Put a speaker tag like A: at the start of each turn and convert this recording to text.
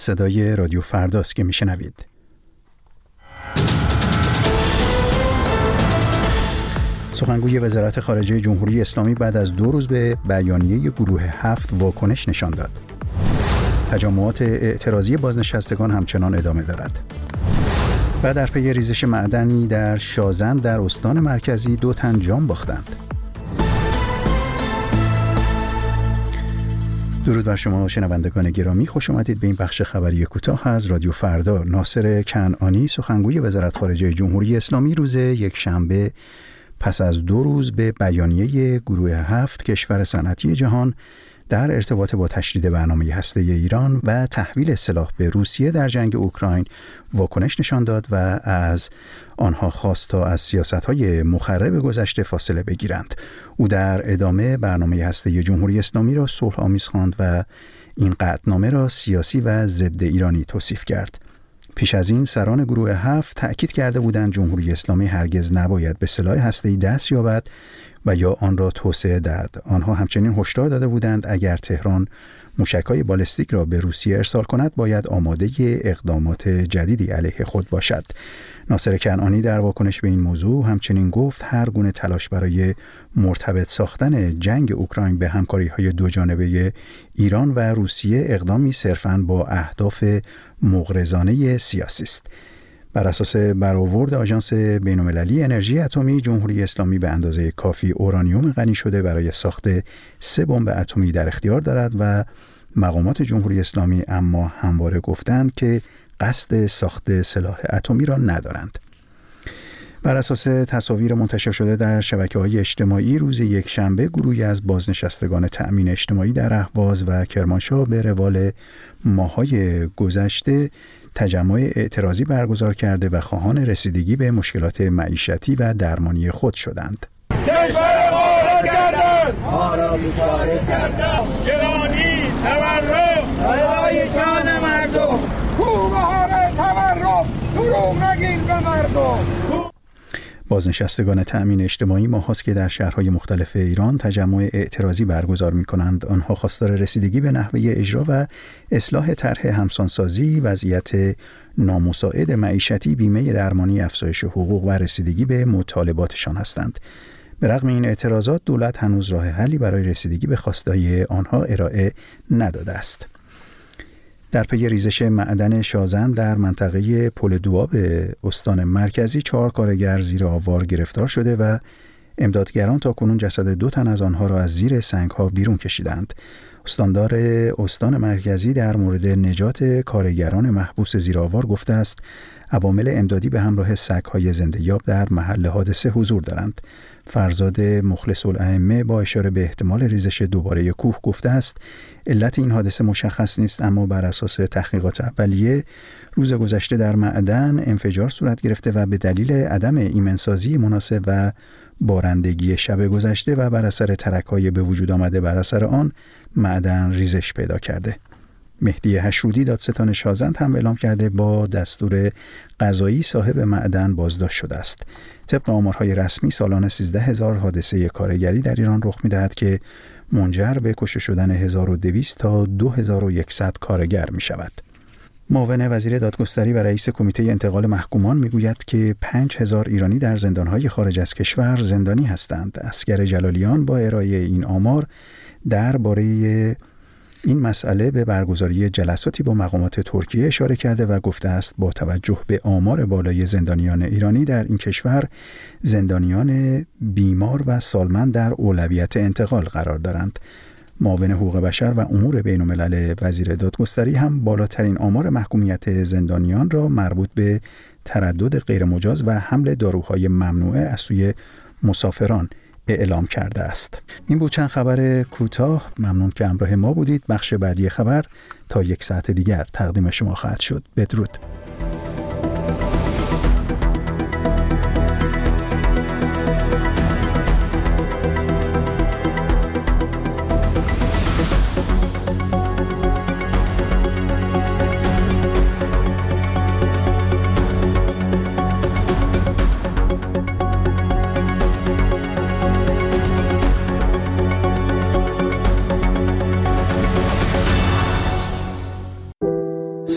A: صدای رادیو فرداست که میشنوید. سخنگوی وزارت خارجه جمهوری اسلامی بعد از 2 روز به بیانیه گروه 7 واکنش نشان داد. تجمعات اعتراضی بازنشستگان همچنان ادامه دارد. و در پی ریزش معدنی در شازند در استان مرکزی 2 تن جان باختند. درود بر شما شنوندگان گرامی، خوش آمدید به این بخش خبری کوتاه از رادیو فردا. ناصر کنعانی، سخنگوی وزارت خارجه جمهوری اسلامی، روز یکشنبه پس از 2 روز به بیانیه گروه 7 کشور صنعتی جهان در ارتباط با تشدید برنامه هسته‌ای ایران و تحویل سلاح به روسیه در جنگ اوکراین واکنش نشان داد و از آنها خواست تا از سیاست‌های مخرب گذشته فاصله بگیرند. او در ادامه برنامه هسته‌ای جمهوری اسلامی را صلح‌آمیز خواند و این قطعنامه را سیاسی و ضد ایرانی توصیف کرد. پیش از این سران گروه 7 تأکید کرده بودند جمهوری اسلامی هرگز نباید به سلاح هسته‌ای دست یابد و یا آن را توسعه دهد. آنها همچنین هشدار داده بودند اگر تهران موشک‌های بالستیک را به روسیه ارسال کند باید آماده اقدامات جدیدی علیه خود باشد. ناصر کنعانی در واکنش به این موضوع همچنین گفت هر گونه تلاش برای مرتبط ساختن جنگ اوکراین به همکاری‌های دوجانبه ایران و روسیه اقدامی صرفاً با اهداف مغرضانه سیاسی است. بر اساس برآورد آژانس بین‌المللی انرژی اتمی، جمهوری اسلامی به اندازه کافی اورانیوم غنی شده برای ساخت 3 بمب اتمی در اختیار دارد و مقامات جمهوری اسلامی اما همواره گفتند که قصد ساخت سلاح اتمی را ندارند. بر اساس تصاویر منتشر شده در شبکه‌های اجتماعی، روز یکشنبه گروهی از بازنشستگان تأمین اجتماعی در اهواز و کرمانشاه به روال ماه‌های گذشته تجمع اعتراضی برگزار کرده و خواهان رسیدگی به مشکلات معیشتی و درمانی خود شدند.
B: کشور ما را کردند، ما را بیچاره کردند، گرانی تورم برای جان مردم، کوبه‌های تورم دروغ نگین به مردم.
A: بازنشستگان تأمین اجتماعی ماهاست که در شهرهای مختلف ایران تجمع اعتراضی برگزار می‌کنند. آنها خواستار رسیدگی به نحوه اجرا و اصلاح طرح همسانسازی، وضعیت نامساعد معیشتی، بیمه درمانی، افزایش حقوق و رسیدگی به مطالباتشان هستند. به رغم این اعتراضات دولت هنوز راه حلی برای رسیدگی به خواستهای آنها ارائه نداده است. در پی ریزش معدن شازند در منطقه پل دوآب استان مرکزی 4 کارگر زیر آوار گرفتار شده و امدادگران تاکنون جسد 2 تن از آنها را از زیر سنگ‌ها بیرون کشیدند. استاندار استان مرکزی در مورد نجات کارگران محبوس زیر آوار گفته است عوامل امدادی به همراه سگ‌های زنده‌یاب در محل حادثه حضور دارند. فرزاد مخلص الائمه با اشاره به احتمال ریزش دوباره کوه گفته است علت این حادثه مشخص نیست، اما بر اساس تحقیقات اولیه روز گذشته در معدن انفجار صورت گرفته و به دلیل عدم ایمنسازی مناسب و بارندگی شب گذشته و بر اثر ترک‌های به وجود آمده بر اثر آن معدن ریزش پیدا کرده. مهدی هشرودی دادستان شازند هم اعلام کرده با دستور قضایی صاحب معدن بازداشت شده است. طبق آمارهای رسمی سالانه 13,000 حادثه کارگری در ایران رخ می‌دهد که منجر به کشته شدن 1200 تا 2100 کارگر می‌شود. معاون وزیر دادگستری و رئیس کمیته انتقال محکومان میگوید که 5000 ایرانی در زندان‌های خارج از کشور زندانی هستند. اصغر جلالیان با ارائه این آمار درباره این مسئله به برگزاری جلساتی با مقامات ترکیه اشاره کرده و گفته است با توجه به آمار بالای زندانیان ایرانی در این کشور، زندانیان بیمار و سالمند در اولویت انتقال قرار دارند. معاون حقوق بشر و امور بین‌الملل وزیر دادگستری هم بالاترین آمار محکومیت زندانیان را مربوط به تردد غیرمجاز و حمل داروهای ممنوعه از سوی مسافران اعلام کرده است. این بود چند خبر کوتاه. ممنون که همراه ما بودید. بخش بعدی خبر تا 1 ساعت دیگر تقدیم شما خواهد شد. بدرود.